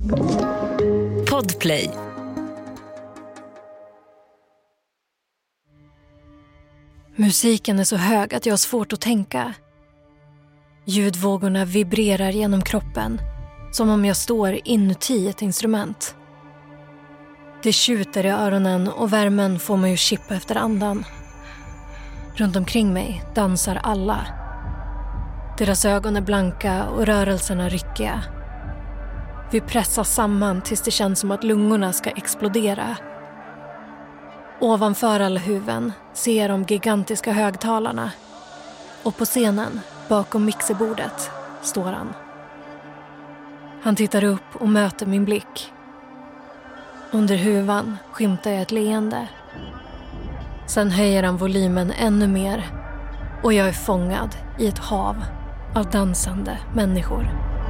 Podplay. Musiken är så hög att jag har svårt att tänka. Ljudvågorna vibrerar genom kroppen, som om jag står inuti ett instrument. Det tjuter i öronen och värmen får mig att kippa efter andan. Runt omkring mig dansar alla. Deras ögon är blanka och rörelserna ryckiga. Vi pressas samman tills det känns som att lungorna ska explodera. Ovanför alla huvuden ser jag de gigantiska högtalarna. Och på scenen, bakom mixerbordet, står han. Han tittar upp och möter min blick. Under huvan skymtar jag ett leende. Sen höjer han volymen ännu mer. Och jag är fångad i ett hav av dansande människor.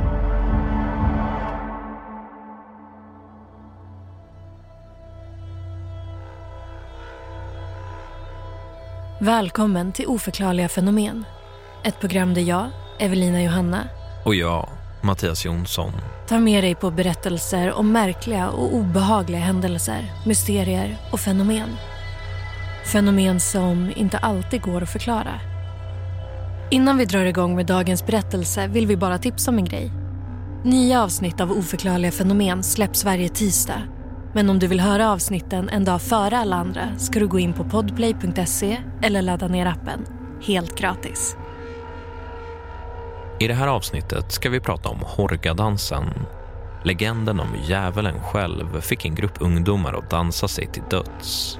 Välkommen till Oförklarliga fenomen. Ett program där jag, Evelina Johanna, och jag, Mattias Jonsson, tar med dig på berättelser om märkliga och obehagliga händelser, mysterier och fenomen. Fenomen som inte alltid går att förklara. Innan vi drar igång med dagens berättelse vill vi bara tipsa om en grej. Nya avsnitt av Oförklarliga fenomen släpps varje tisdag. Men om du vill höra avsnitten en dag före alla andra ska du gå in på podplay.se eller ladda ner appen. Helt gratis. I det här avsnittet ska vi prata om Hårgadansen. Legenden om hur djävulen själv fick en grupp ungdomar att dansa sig till döds.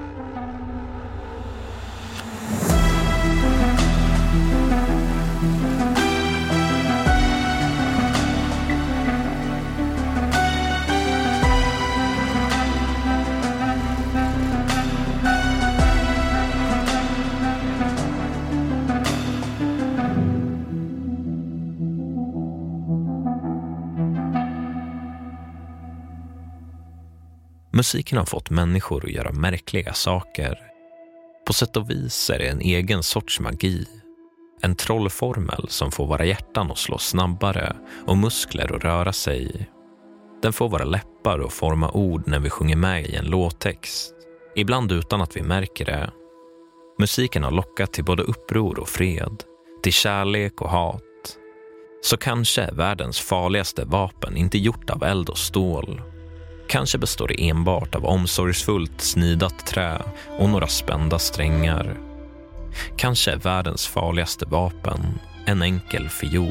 Musiken har fått människor att göra märkliga saker. På sätt och vis är det en egen sorts magi. En trollformel som får våra hjärtan att slå snabbare och muskler att röra sig. Den får våra läppar att forma ord när vi sjunger med i en låttext. Ibland utan att vi märker det. Musiken har lockat till både uppror och fred. Till kärlek och hat. Så kanske är världens farligaste vapen inte gjort av eld och stål. Kanske består det enbart av omsorgsfullt snidat trä och några spända strängar. Kanske är världens farligaste vapen en enkel fiol.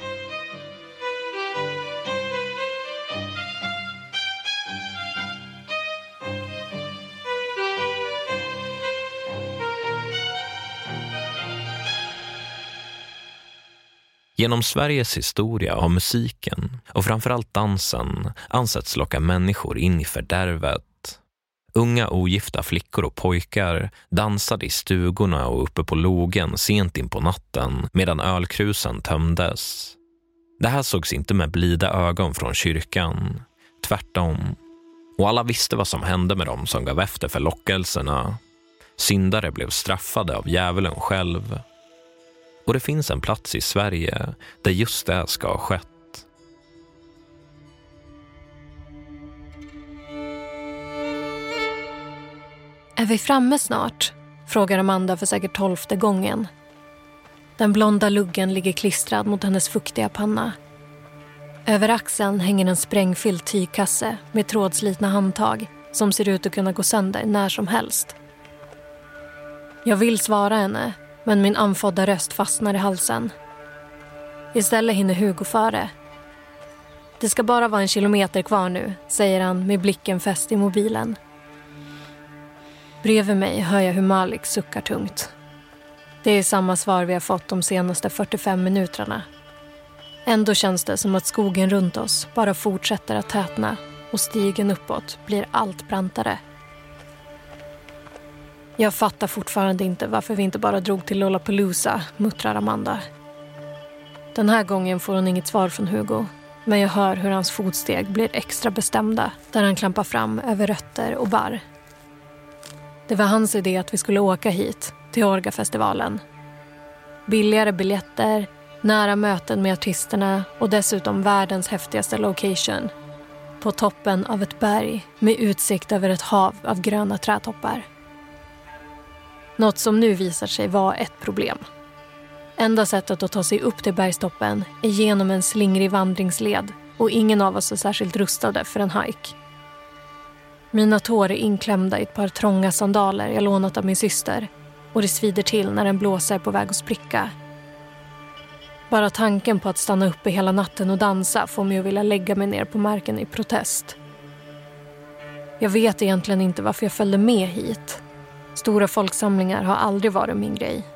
Genom Sveriges historia har musiken och framförallt dansen ansetts locka människor in i fördärvet. Unga ogifta flickor och pojkar dansade i stugorna och uppe på logen sent in på natten medan ölkrusen tömdes. Det här sågs inte med blida ögon från kyrkan, tvärtom. Och alla visste vad som hände med dem som gav efter för lockelserna. Syndare blev straffade av djävulen själv. Och det finns en plats i Sverige där just det ska ha skett. Är vi framme snart? Frågar Amanda för säkert 12:e gången. Den blonda luggen ligger klistrad mot hennes fuktiga panna. Över axeln hänger en sprängfylld tygkasse med trådslitna handtag som ser ut att kunna gå sönder när som helst. Jag vill svara henne, men min anfodda röst fastnar i halsen. Istället hinner Hugo före. Det ska bara vara 1 kilometer kvar nu, säger han med blicken fäst i mobilen. Bredvid mig hör jag hur Malik suckar tungt. Det är samma svar vi har fått de senaste 45 minuterna. Ändå känns det som att skogen runt oss bara fortsätter att tätna och stigen uppåt blir allt brantare. Jag fattar fortfarande inte varför vi inte bara drog till Lollapalooza, muttrar Amanda. Den här gången får hon inget svar från Hugo, men jag hör hur hans fotsteg blir extra bestämda där han klampar fram över rötter och barr. Det var hans idé att vi skulle åka hit, till Hårgafestivalen. Billigare biljetter, nära möten med artisterna och dessutom världens häftigaste location. på toppen av ett berg med utsikt över ett hav av gröna trädtoppar. Något som nu visar sig vara ett problem. Enda sättet att ta sig upp till bergstoppen är genom en slingrig vandringsled och ingen av oss är särskilt rustade för en hike. Mina tår är inklämda i ett par trånga sandaler jag lånat av min syster och det svider till när den blåser på väg att spricka. Bara tanken på att stanna uppe hela natten och dansa får mig att vilja lägga mig ner på marken i protest. Jag vet egentligen inte varför jag följde med hit. Stora folksamlingar har aldrig varit min grej.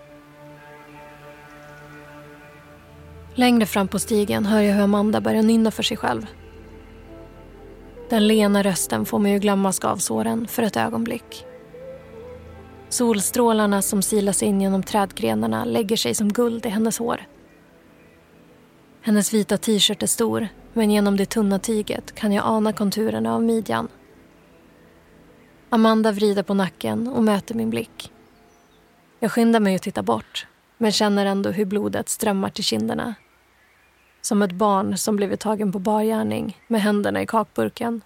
Längre fram på stigen hör jag hur Amanda börjar nynna för sig själv. Den lena rösten får mig att glömma skavsåren för ett ögonblick. Solstrålarna som silas in genom trädgrenarna lägger sig som guld i hennes hår. Hennes vita t-shirt är stor, men genom det tunna tyget kan jag ana konturerna av midjan. Amanda vrider på nacken och möter min blick. Jag skyndar mig att titta bort, men känner ändå hur blodet strömmar till kinderna. Som ett barn som blivit tagen på bargärning med händerna i kakburken.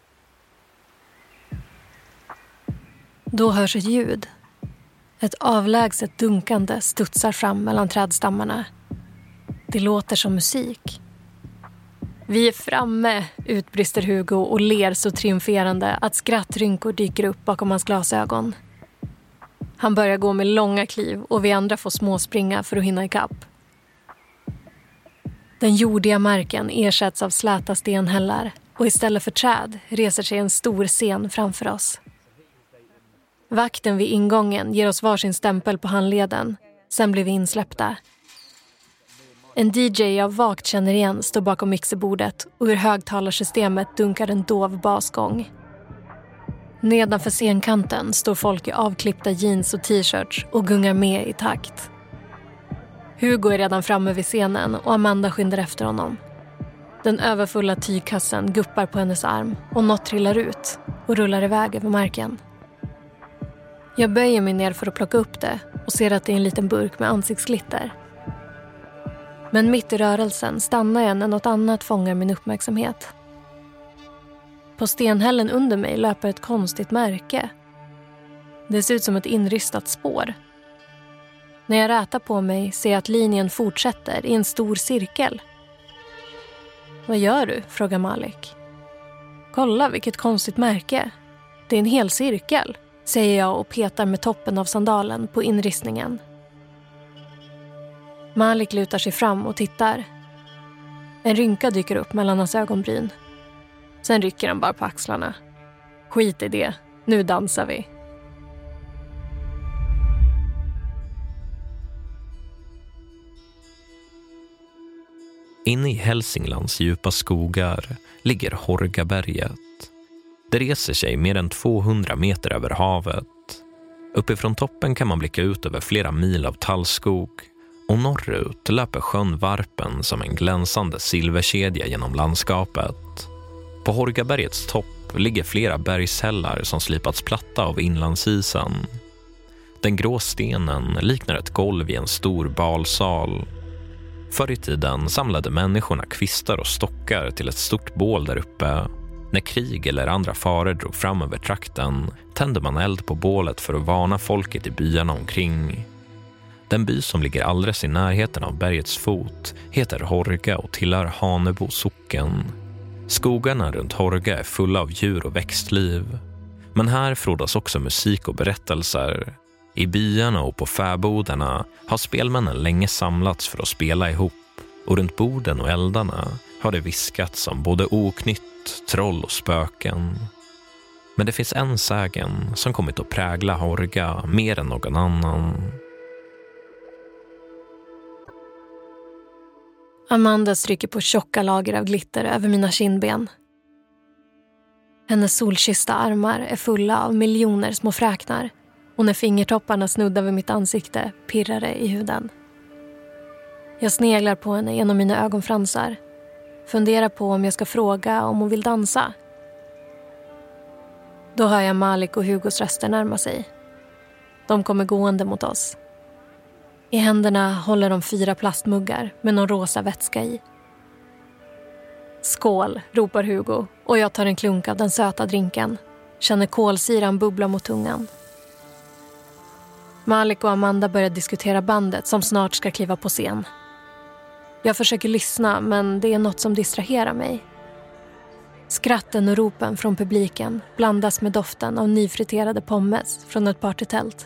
Då hörs ett ljud. Ett avlägset dunkande studsar fram mellan trädstammarna. Det låter som musik. Vi är framme, utbrister Hugo och ler så triumferande att skrattrynkor dyker upp bakom hans glasögon. Han börjar gå med långa kliv och vi andra får småspringa för att hinna ikapp. Den jordiga marken ersätts av släta stenhällar och istället för träd reser sig en stor scen framför oss. Vakten vid ingången ger oss varsin stämpel på handleden. Sen blir vi insläppta. En DJ jag vagt känner igen står bakom mixerbordet och ur högtalarsystemet dunkar en dov basgång. Nedanför scenkanten står folk i avklippta jeans och t-shirts och gungar med i takt. Hugo är redan framme vid scenen och Amanda skyndar efter honom. Den överfulla tygkassen guppar på hennes arm och något trillar ut och rullar iväg över marken. Jag böjer mig ner för att plocka upp det och ser att det är en liten burk med ansiktsglitter. Men mitt i rörelsen stannar jag när något annat fångar min uppmärksamhet. På stenhällen under mig löper ett konstigt märke. Det ser ut som ett inristat spår. När jag rätar på mig ser jag att linjen fortsätter i en stor cirkel. Vad gör du? Frågar Malik. Kolla vilket konstigt märke. Det är en hel cirkel, säger jag och petar med toppen av sandalen på inristningen. Malik lutar sig fram och tittar. En rynka dyker upp mellan hans ögonbryn. Sen rycker han bara på axlarna. Skit i det, nu dansar vi. Inne i Hälsinglands djupa skogar ligger Hårgaberget. Det reser sig mer än 200 meter över havet. Uppifrån toppen kan man blicka ut över flera mil av tallskog. Och norrut löper sjön Varpen som en glänsande silverkedja genom landskapet. På Hårgabergets topp ligger flera bergshällar som slipats platta av inlandsisen. Den grå stenen liknar ett golv i en stor balsal. Förr i tiden samlade människorna kvistar och stockar till ett stort bål där uppe. När krig eller andra faror drog fram över trakten tände man eld på bålet för att varna folket i byarna omkring. Den by som ligger alldeles i närheten av bergets fot heter Hårga och tillhör Hanebo socken. Skogarna runt Hårga är fulla av djur och växtliv. Men här frodas också musik och berättelser. I byarna och på fäbodarna har spelmännen länge samlats för att spela ihop. Och runt borden och eldarna har det viskats om både oknytt, troll och spöken. Men det finns en sägen som kommit att prägla Hårga mer än någon annan. Amanda stryker på tjocka lager av glitter över mina kindben. Hennes solkyssta armar är fulla av miljoner små fräknar och när fingertopparna snuddar vid mitt ansikte pirrar det i huden. Jag sneglar på henne genom mina ögonfransar. Funderar på om jag ska fråga om hon vill dansa. Då hör jag Malik och Hugos röster närma sig. De kommer gående mot oss. I händerna håller de 4 plastmuggar med någon rosa vätska i. Skål, ropar Hugo och jag tar en klunk av den söta drinken. Känner kolsyran bubbla mot tungan. Malik och Amanda börjar diskutera bandet som snart ska kliva på scen. Jag försöker lyssna, men det är något som distraherar mig. Skratten och ropen från publiken blandas med doften av nyfriterade pommes från ett partytält.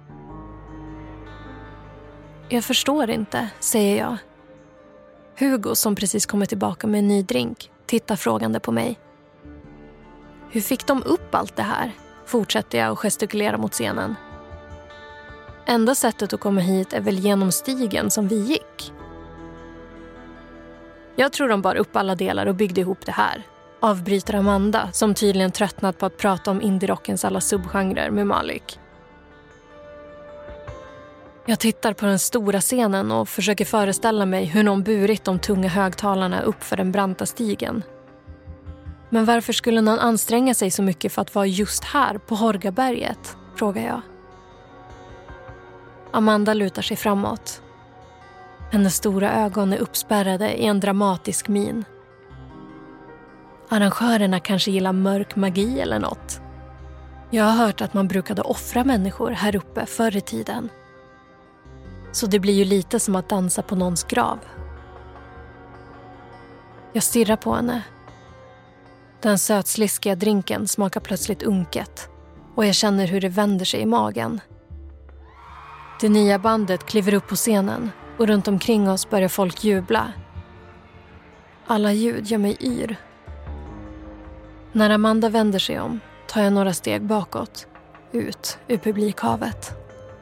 Jag förstår inte, säger jag. Hugo, som precis kommit tillbaka med en ny drink, tittar frågande på mig. Hur fick de upp allt det här? Fortsätter jag och gestikulerar mot scenen. Enda sättet att komma hit är väl genom stigen som vi gick. Jag tror de bar upp alla delar och byggde ihop det här. Avbryter Amanda, som tydligen tröttnat på att prata om indie-rockens alla subgenrer med Malik. Jag tittar på den stora scenen och försöker föreställa mig hur någon burit de tunga högtalarna upp för den branta stigen. Men varför skulle någon anstränga sig så mycket för att vara just här på Hårgaberget, frågar jag. Amanda lutar sig framåt. Hennes stora ögon är uppspärrade i en dramatisk min. Arrangörerna kanske gillar mörk magi eller något. Jag har hört att man brukade offra människor här uppe förr i tiden. Så det blir ju lite som att dansa på någons grav. Jag stirrar på henne. Den sötsliskiga drinken smakar plötsligt unket och jag känner hur det vänder sig i magen. Det nya bandet kliver upp på scenen och runt omkring oss börjar folk jubla. Alla ljud gör mig yr. När Amanda vänder sig om tar jag några steg bakåt, ut ur publikhavet.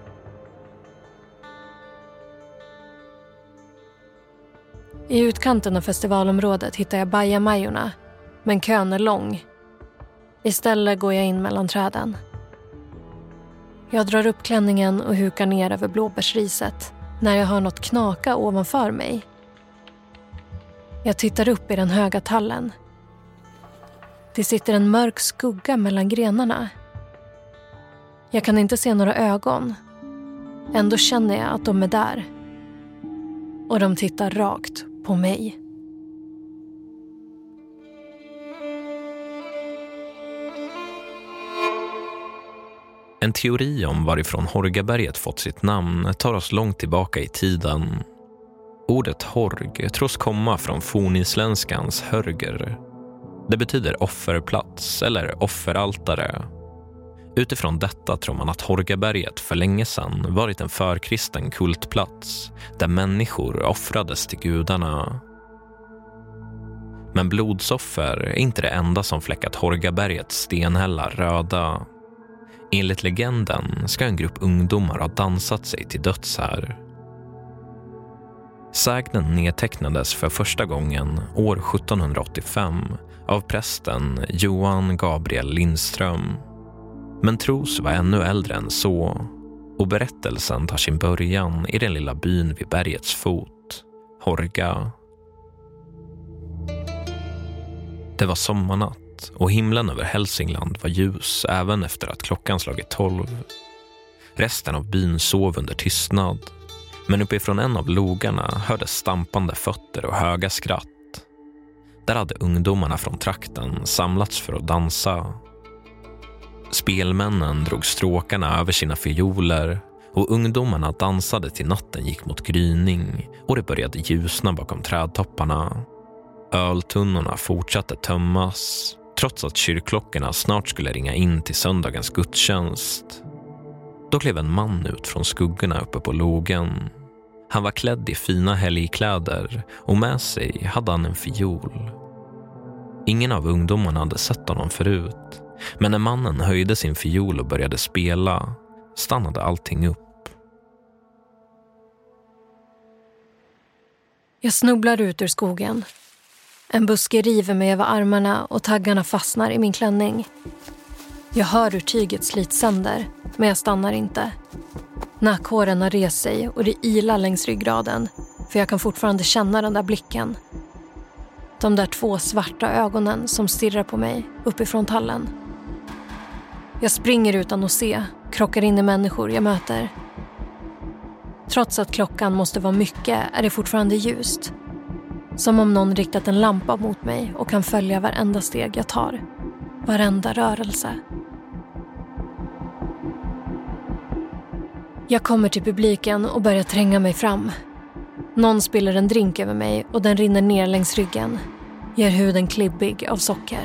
I utkanten av festivalområdet hittar jag bajamajorna, men kön är lång. Istället går jag in mellan träden. Jag drar upp klänningen och hukar ner över blåbärsriset när jag hör något knaka ovanför mig. Jag tittar upp i den höga tallen. Det sitter en mörk skugga mellan grenarna. Jag kan inte se några ögon. Ändå känner jag att de är där. Och de tittar rakt på mig. En teori om varifrån Hårgaberget fått sitt namn tar oss långt tillbaka i tiden. Ordet Hårg tros komma från fornisländskans hörger. Det betyder offerplats eller offeraltare. Utifrån detta tror man att Hårgaberget för länge sedan varit en förkristen kultplats där människor offrades till gudarna. Men blodsoffer är inte det enda som fläckat Hårgabergets stenhällar röda. Enligt legenden ska en grupp ungdomar ha dansat sig till döds här. Sägnen nedtecknades för första gången år 1785 av prästen Johan Gabriel Lindström. Men tros var ännu äldre än så, och berättelsen tar sin början i den lilla byn vid bergets fot, Hårga. Det var sommarnatt och himlen över Hälsingland var ljus även efter att klockan slagit 12. Resten av byn sov under tystnad, men uppifrån en av logarna hördes stampande fötter och höga skratt. Där hade ungdomarna från trakten samlats för att dansa. Spelmännen drog stråkarna över sina fioler och ungdomarna dansade till natten gick mot gryning och det började ljusna bakom trädtopparna. Öltunnorna fortsatte tömmas trots att kyrkklockorna snart skulle ringa in till söndagens gudstjänst. Då klev en man ut från skuggorna uppe på logen. Han var klädd i fina helgkläder och med sig hade han en fiol. Ingen av ungdomarna hade sett honom förut, men när mannen höjde sin fiol och började spela stannade allting upp. Jag snubblar ut ur skogen. En buske river mig över armarna och taggarna fastnar i min klänning. Jag hör hur tyget slits sönder, men jag stannar inte. Nackhåren har rest sig och det ilar längs ryggraden, för jag kan fortfarande känna den där blicken. De där 2 svarta ögonen som stirrar på mig uppifrån tallen. Jag springer utan att se, krockar in i människor jag möter. Trots att klockan måste vara mycket är det fortfarande ljust. Som om någon riktat en lampa mot mig och kan följa varenda steg jag tar. Varenda rörelse. Jag kommer till publiken och börjar tränga mig fram. Någon spiller en drink över mig och den rinner ner längs ryggen. Gör huden klibbig av socker.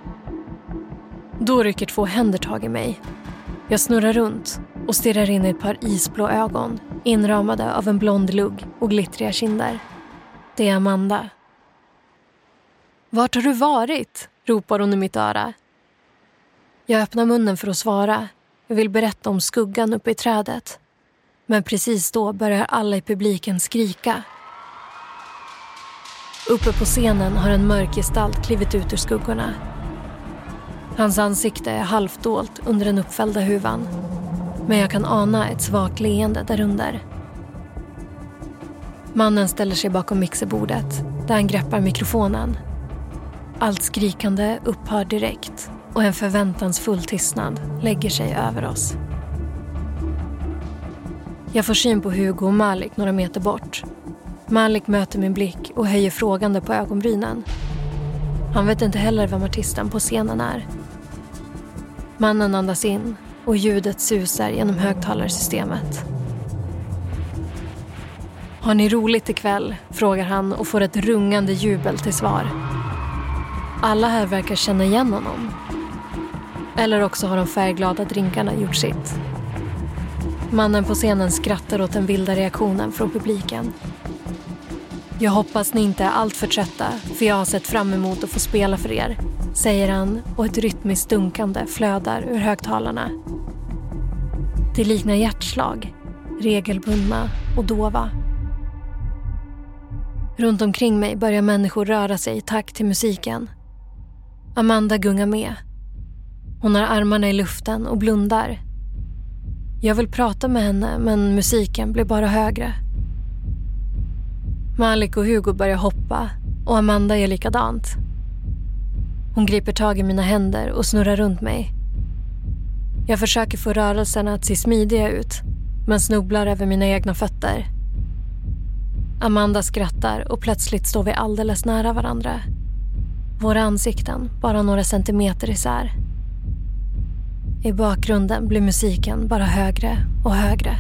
Då rycker 2 händer tag i mig. Jag snurrar runt och stirrar in i ett par isblå ögon, inramade av en blond lugg och glittriga kinder. Det är Amanda. "Vart har du varit?" ropar hon i mitt öra. Jag öppnar munnen för att svara. Jag vill berätta om skuggan uppe i trädet. Men precis då börjar alla i publiken skrika. Uppe på scenen har en mörk gestalt klivit ut ur skuggorna. Hans ansikte är halvdolt under den uppfällda huvan. Men jag kan ana ett svagt leende därunder. Mannen ställer sig bakom mixerbordet där han greppar mikrofonen. Allt skrikande upphör direkt och en förväntansfull tystnad lägger sig över oss. Jag får syn på Hugo och Malik några meter bort. Malik möter min blick och höjer frågande på ögonbrynen. Han vet inte heller vem artisten på scenen är. Mannen andas in och ljudet susar genom högtalarsystemet. "Har ni roligt ikväll?" frågar han och får ett rungande jubel till svar. Alla här verkar känna igen honom. Eller också har de färgglada drinkarna gjort sitt. Mannen på scenen skrattar åt den vilda reaktionen från publiken. "Jag hoppas ni inte är allt för trötta, för jag har sett fram emot att få spela för er", säger han och ett rytmiskt dunkande flödar ur högtalarna. Det liknar hjärtslag, regelbundna och dova. Runt omkring mig börjar människor röra sig i takt till musiken. Amanda gungar med. Hon har armarna i luften och blundar. Jag vill prata med henne, men musiken blir bara högre. Malik och Hugo börjar hoppa och Amanda gör likadant. Hon griper tag i mina händer och snurrar runt mig. Jag försöker få rörelserna att se smidiga ut, men snubblar över mina egna fötter. Amanda skrattar och plötsligt står vi alldeles nära varandra. Våra ansikten bara några centimeter isär. I bakgrunden blir musiken bara högre och högre.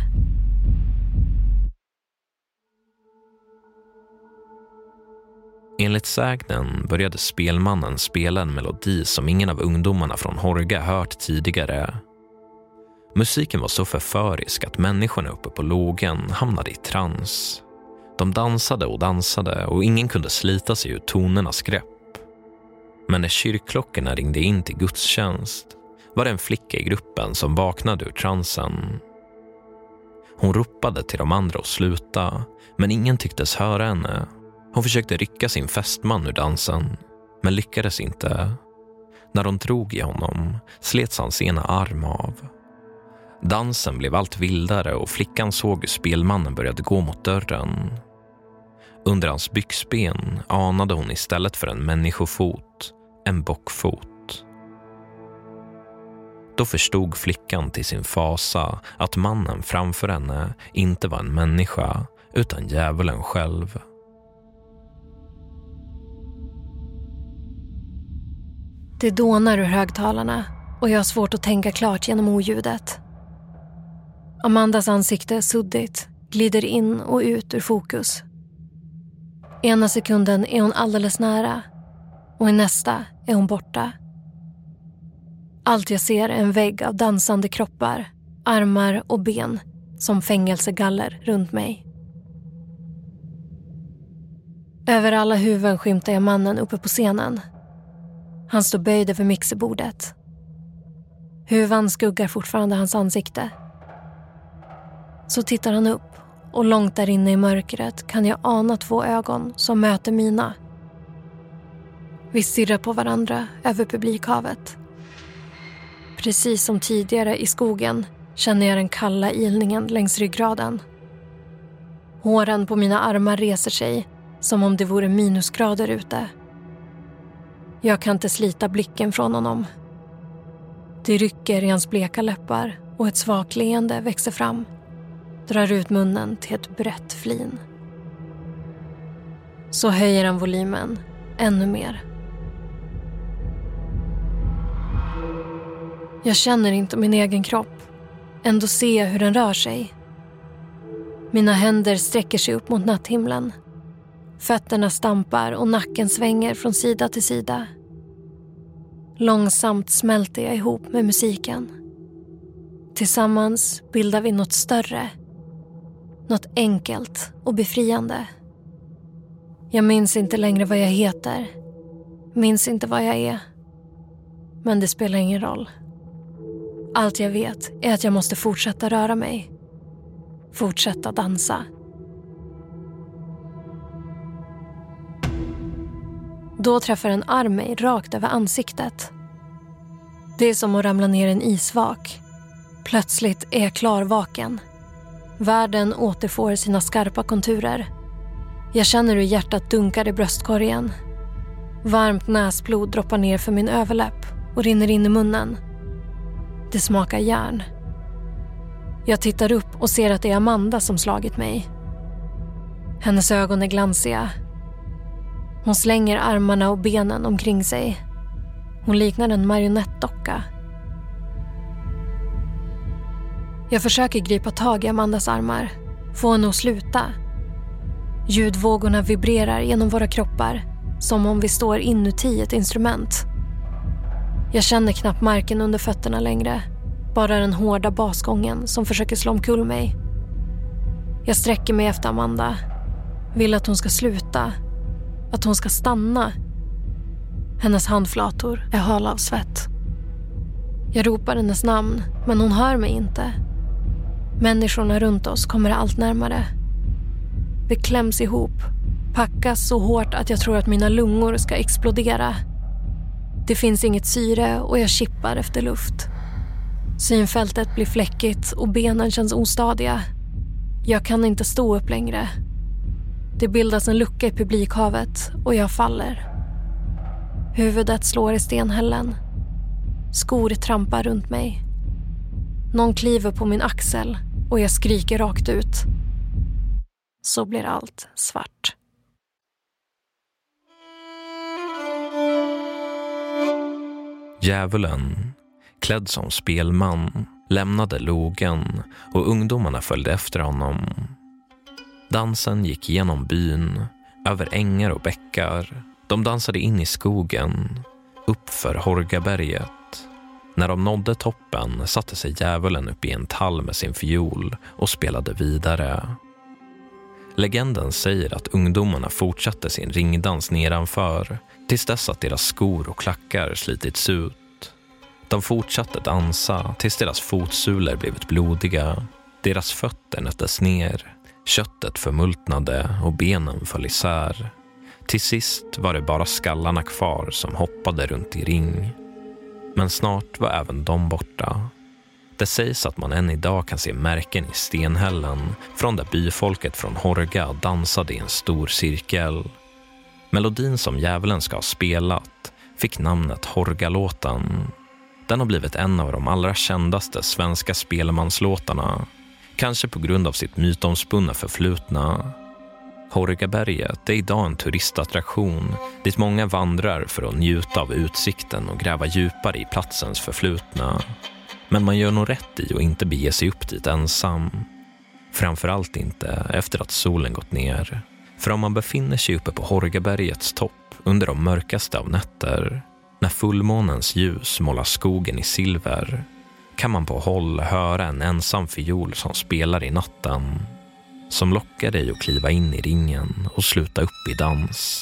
Enligt sägnen började spelmannen spela en melodi som ingen av ungdomarna från Hårga hört tidigare. Musiken var så förförisk att människorna uppe på lågen hamnade i trans. De dansade och ingen kunde slita sig ur tonernas grepp. Men när kyrkklockorna ringde in till gudstjänst var det en flicka i gruppen som vaknade ur transen. Hon ropade till de andra att sluta, men ingen tycktes höra henne. Hon försökte rycka sin fästman ur dansen, men lyckades inte. När hon drog i honom slets hans ena arm av. Dansen blev allt vildare och flickan såg hur spelmannen började gå mot dörren. Under hans byxben anade hon istället för en människofot en bockfot. Då förstod flickan till sin fasa att mannen framför henne inte var en människa utan djävulen själv. Det dånar ur högtalarna och jag har svårt att tänka klart genom oljudet. Amandas ansikte är suddigt, glider in och ut ur fokus. Ena sekunden är hon alldeles nära och i nästa är hon borta. Allt jag ser är en vägg av dansande kroppar, armar och ben som fängelsegaller runt mig. Över alla huvuden skymtar jag mannen uppe på scenen. Han står böjd över mixerbordet. Huvan skuggar fortfarande hans ansikte. Så tittar han upp och långt där inne i mörkret kan jag ana 2 ögon som möter mina. Vi stirrar på varandra över publikhavet. Precis som tidigare i skogen känner jag den kalla ilningen längs ryggraden. Håren på mina armar reser sig som om det vore minusgrader ute. Jag kan inte slita blicken från honom. Det rycker i hans bleka läppar och ett svagt leende växer fram. Drar ut munnen till ett brett flin. Så höjer han volymen ännu mer. Jag känner inte min egen kropp. Ändå ser jag hur den rör sig. Mina händer sträcker sig upp mot natthimlen. Fötterna stampar och nacken svänger från sida till sida. Långsamt smälter jag ihop med musiken. Tillsammans bildar vi något större. Något enkelt och befriande. Jag minns inte längre vad jag heter. Minns inte vad jag är. Men det spelar ingen roll. Allt jag vet är att jag måste fortsätta röra mig. Fortsätta dansa. Då träffar en arm mig rakt över ansiktet. Det är som att ramla ner en isvak. Plötsligt är jag klarvaken. Världen återfår sina skarpa konturer. Jag känner hur hjärtat dunkar i bröstkorgen. Varmt näsblod droppar ner för min överläpp och rinner in i munnen. Det smakar järn. Jag tittar upp och ser att det är Amanda som slagit mig. Hennes ögon är glansiga. Hon slänger armarna och benen omkring sig. Hon liknar en marionettdocka. Jag försöker gripa tag i Amandas armar. Få henne att sluta. Ljudvågorna vibrerar genom våra kroppar. Som om vi står inuti ett instrument. Jag känner knappt marken under fötterna längre. Bara den hårda basgången som försöker slå omkull mig. Jag sträcker mig efter Amanda. Vill att hon ska sluta. Att hon ska stanna. Hennes handflator är hala av svett. Jag ropar hennes namn, men hon hör mig inte. Människorna runt oss kommer allt närmare. Vi kläms ihop. Packas så hårt att jag tror att mina lungor ska explodera. Det finns inget syre och jag kippar efter luft. Synfältet blir fläckigt och benen känns ostadiga. Jag kan inte stå upp längre. Det bildas en lucka i publikhavet och jag faller. Huvudet slår i stenhällen. Skor trampar runt mig. Någon kliver på min axel och jag skriker rakt ut. Så blir allt svart. Djävulen, klädd som spelman, lämnade logen och ungdomarna följde efter honom. Dansen gick genom byn, över ängar och bäckar. De dansade in i skogen, upp för Hårgaberget. När de nådde toppen satte sig djävulen upp i en tall med sin fiol och spelade vidare. Legenden säger att ungdomarna fortsatte sin ringdans nedanför tills dess att deras skor och klackar slitits ut. De fortsatte dansa tills deras fotsulor blivit blodiga. Deras fötter nöttes ner, köttet förmultnade och benen föll isär. Till sist var det bara skallarna kvar som hoppade runt i ring. Men snart var även de borta. Det sägs att man än idag kan se märken i stenhällen från där byfolket från Hårga dansade i en stor cirkel. Melodin som djävulen ska ha spelat fick namnet Hårgalåten. Den har blivit en av de allra kändaste svenska spelmanslåtarna. Kanske på grund av sitt mytomspunna förflutna. Hårgaberget är idag en turistattraktion dit många vandrar för att njuta av utsikten och gräva djupare i platsens förflutna. Men man gör nog rätt i att inte bege sig upp dit ensam. Framförallt inte efter att solen gått ner. För om man befinner sig uppe på Hårgabergets topp under de mörkaste av nätter, när fullmånens ljus målar skogen i silver, kan man på håll höra en ensam fiol som spelar i natten, som lockar dig att kliva in i ringen och sluta upp i dans.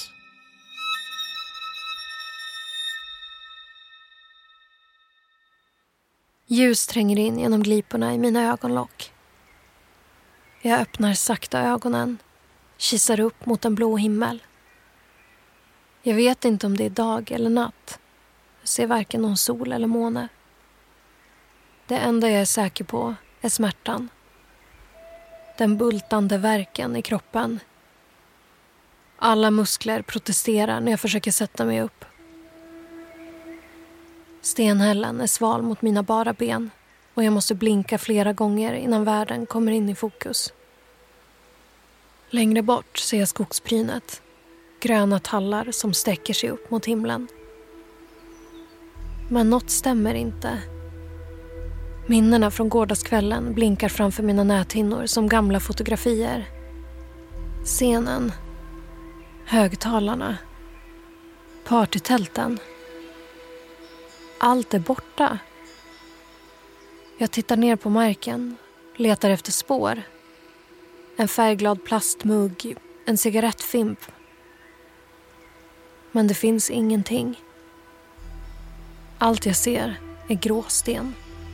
Ljus tränger in genom gliporna i mina ögonlock. Jag öppnar sakta ögonen, kisar upp mot en blå himmel. Jag vet inte om det är dag eller natt. Jag ser varken någon sol eller måne. Det enda jag är säker på är smärtan. Den bultande värken i kroppen. Alla muskler protesterar när jag försöker sätta mig upp. Stenhällen är sval mot mina bara ben och jag måste blinka flera gånger innan världen kommer in i fokus. Längre bort ser jag skogsbrynet. gröna tallar som sträcker sig upp mot himlen. Men något stämmer inte. Minnena från gårdagskvällen blinkar framför mina näthinnor som gamla fotografier. Scenen, högtalarna, partytälten. Allt är borta. Jag tittar ner på marken, letar efter spår. En färgglad plastmugg, en cigarettfimp. Men det finns ingenting. Allt jag ser är gråsten.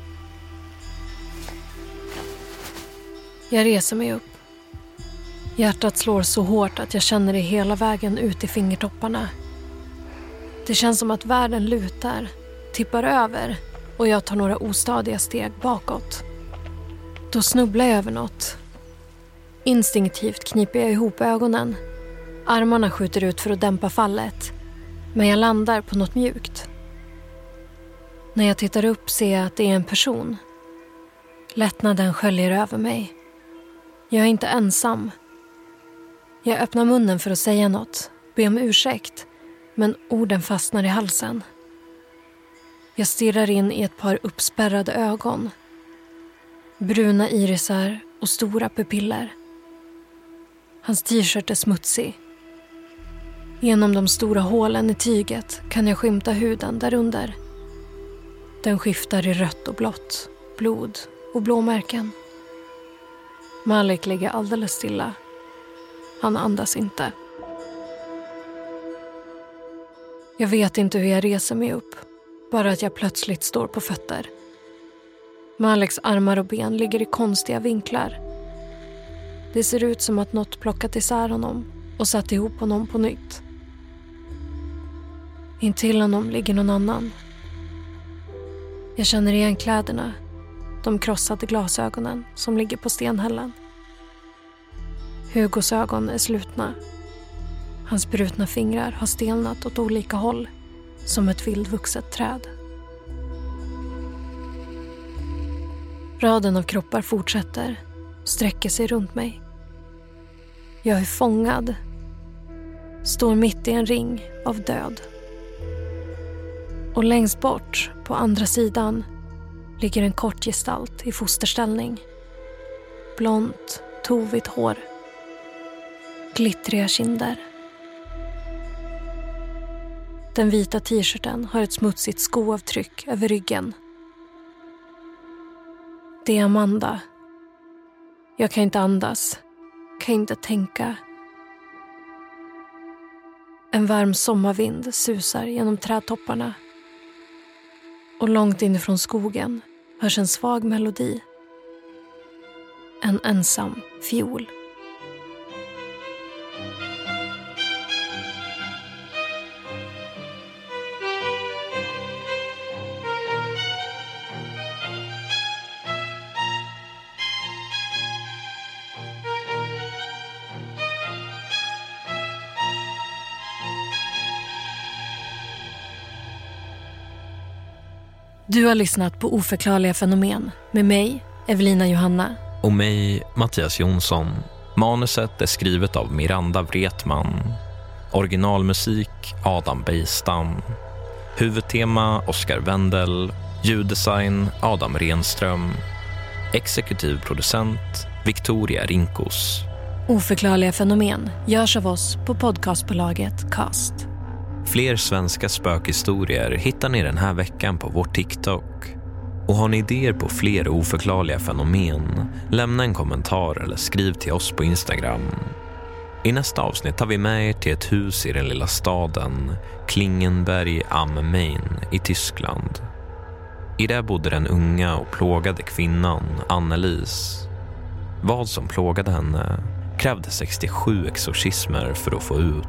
Jag reser mig upp. Hjärtat slår så hårt att jag känner det hela vägen ut i fingertopparna. Det känns som att världen lutar, tippar över och jag tar några ostadiga steg bakåt. Då snubblar jag över något. Instinktivt kniper jag ihop ögonen. Armarna skjuter ut för att dämpa fallet. Men jag landar på något mjukt. När jag tittar upp ser jag att det är en person. Lättnaden sköljer över mig. Jag är inte ensam. Jag öppnar munnen för att säga något, be om ursäkt, men orden fastnar i halsen. Jag stirrar in i ett par uppspärrade ögon. Bruna irisar och stora pupiller. Hans t-shirt är smutsig. Genom de stora hålen i tyget kan jag skymta huden därunder. Den skiftar i rött och blått, blod och blåmärken. Malik ligger alldeles stilla. Han andas inte. Jag vet inte hur jag reser mig upp. Bara att jag plötsligt står på fötter. Maliks armar och ben ligger i konstiga vinklar. Det ser ut som att något plockat isär honom och satt ihop honom på nytt. Intill honom ligger någon annan. Jag känner igen kläderna. De krossade glasögonen som ligger på stenhällen. Hugos ögon är slutna. Hans brutna fingrar har stelnat åt olika håll, som ett vildvuxet träd. Raden av kroppar fortsätter, sträcker sig runt mig. Jag är fångad. Står mitt i en ring av död. Och längst bort, på andra sidan, ligger en kort gestalt i fosterställning. Blont, tovigt hår. Glittriga kinder. Den vita t-shirten har ett smutsigt skoavtryck över ryggen. Det är Amanda. Jag kan inte andas. Kan inte tänka. En varm sommarvind susar genom trädtopparna. Och långt inifrån skogen hörs en svag melodi. En ensam fiol. Du har lyssnat på Oförklarliga fenomen med mig, Evelina Johanna. Och mig, Mattias Jonsson. Manuset är skrivet av Miranda Wretman. Originalmusik Adam Bejstam. Huvudtema Oskar Wendel. Ljuddesign Adam Renström. Exekutiv producent Victoria Rinkos. Oförklarliga fenomen görs av oss på podcastbolaget Cast. Fler svenska spökhistorier hittar ni den här veckan på vår TikTok. Och har ni idéer på fler oförklarliga fenomen, lämna en kommentar eller skriv till oss på Instagram. I nästa avsnitt tar vi med er till ett hus i den lilla staden Klingenberg am Main i Tyskland. I det bodde den unga och plågade kvinnan Annelies. Vad som plågade henne krävde 67 exorcismer för att få ut.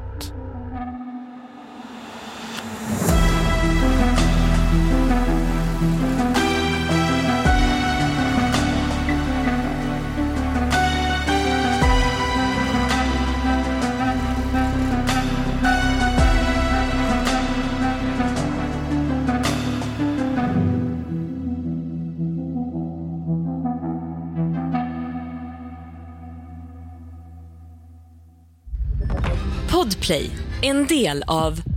Podplay, En del av